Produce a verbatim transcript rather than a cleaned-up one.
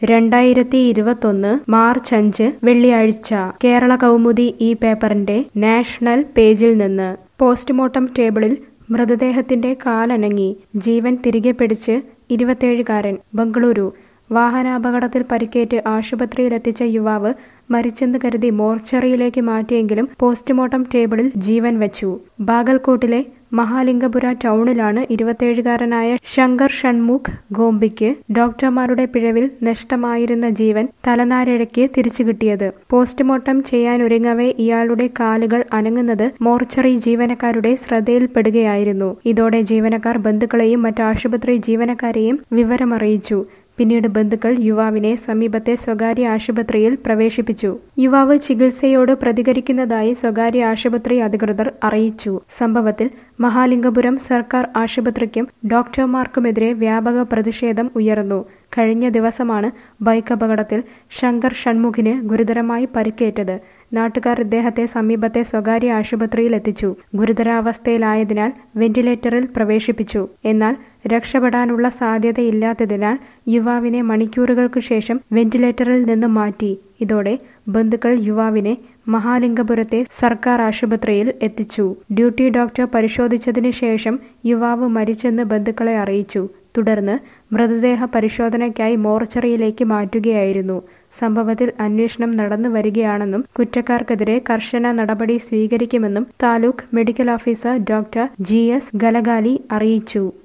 രണ്ടായിരത്തി ഇരുപത്തൊന്ന് മാർച്ച് അഞ്ച് വെള്ളിയാഴ്ച കേരള കൗമുദി ഈ പേപ്പറിന്റെ നാഷണൽ പേജിൽ നിന്ന് പോസ്റ്റ്മോർട്ടം ടേബിളിൽ മൃതദേഹത്തിന്റെ കാലനങ്ങി ജീവൻ തിരികെ പിടിച്ച് ഇരുപത്തിയേഴുകാരൻ ബംഗളൂരു വാഹനാപകടത്തിൽ പരിക്കേറ്റ് ആശുപത്രിയിലെത്തിച്ച യുവാവ് മരിച്ചെന്ന് കരുതി മോർച്ചറിയിലേക്ക് മാറ്റിയെങ്കിലും പോസ്റ്റ്മോർട്ടം ടേബിളിൽ ജീവൻ വച്ചു. ബാഗൽകോട്ടിലെ മഹാലിംഗപുര ടൗണിലാണ് ഇരുപത്തിയേഴുകാരനായ ശങ്കർ ഷൺമുഖ് ഗോംബിക്ക് ഡോക്ടർമാരുടെ പിഴവിൽ നഷ്ടമായിരുന്ന ജീവൻ തലനാരിഴയ്ക്ക് തിരിച്ചു കിട്ടിയത്. പോസ്റ്റ്മോർട്ടം ചെയ്യാനൊരുങ്ങവേ ഇയാളുടെ കാലുകൾ അനങ്ങുന്നത് മോർച്ചറി ജീവനക്കാരുടെ ശ്രദ്ധയിൽപ്പെടുകയായിരുന്നു. ഇതോടെ ജീവനക്കാർ ബന്ധുക്കളെയും മറ്റ് ആശുപത്രി ജീവനക്കാരെയും വിവരമറിയിച്ചു. പിന്നീട് ബന്ധുക്കൾ യുവാവിനെ സമീപത്തെ സ്വകാര്യ ആശുപത്രിയിൽ പ്രവേശിപ്പിച്ചു. യുവാവ് ചികിത്സയോട് പ്രതികരിക്കുന്നതായി സ്വകാര്യ ആശുപത്രി അധികൃതർ അറിയിച്ചു. സംഭവത്തിൽ മഹാലിംഗപുരം സർക്കാർ ആശുപത്രിക്കും ഡോക്ടർമാർക്കുമെതിരെ വ്യാപക പ്രതിഷേധം ഉയർന്നു. കഴിഞ്ഞ ദിവസമാണ് ബൈക്ക് അപകടത്തിൽ ശങ്കർ ഷൺമുഖിന് ഗുരുതരമായി പരിക്കേറ്റത്. നാട്ടുകാർ ഇദ്ദേഹത്തെ സമീപത്തെ സ്വകാര്യ ആശുപത്രിയിൽ എത്തിച്ചു. ഗുരുതരാവസ്ഥയിലായതിനാൽ വെന്റിലേറ്ററിൽ പ്രവേശിപ്പിച്ചു. എന്നാൽ രക്ഷപ്പെടാനുള്ള സാധ്യതയില്ലാത്തതിനാൽ യുവാവിനെ മണിക്കൂറുകൾക്ക് ശേഷം വെന്റിലേറ്ററിൽ നിന്ന് മാറ്റി. ഇതോടെ ബന്ധുക്കൾ യുവാവിനെ മഹാലിംഗപുരത്തെ സർക്കാർ ആശുപത്രിയിൽ എത്തിച്ചു. ഡ്യൂട്ടി ഡോക്ടർ പരിശോധിച്ചതിനു ശേഷം യുവാവ് മരിച്ചെന്ന് ബന്ധുക്കളെ അറിയിച്ചു. തുടർന്ന് മൃതദേഹ പരിശോധനയ്ക്കായി മോർച്ചറിയിലേക്ക് മാറ്റുകയായിരുന്നു. സംഭവത്തിൽ അന്വേഷണം നടന്നു വരികയാണെന്നും കുറ്റക്കാർക്കെതിരെ കർശന നടപടി സ്വീകരിക്കുമെന്നും taluk medical officer doctor G S Galagali അറിയിച്ചു.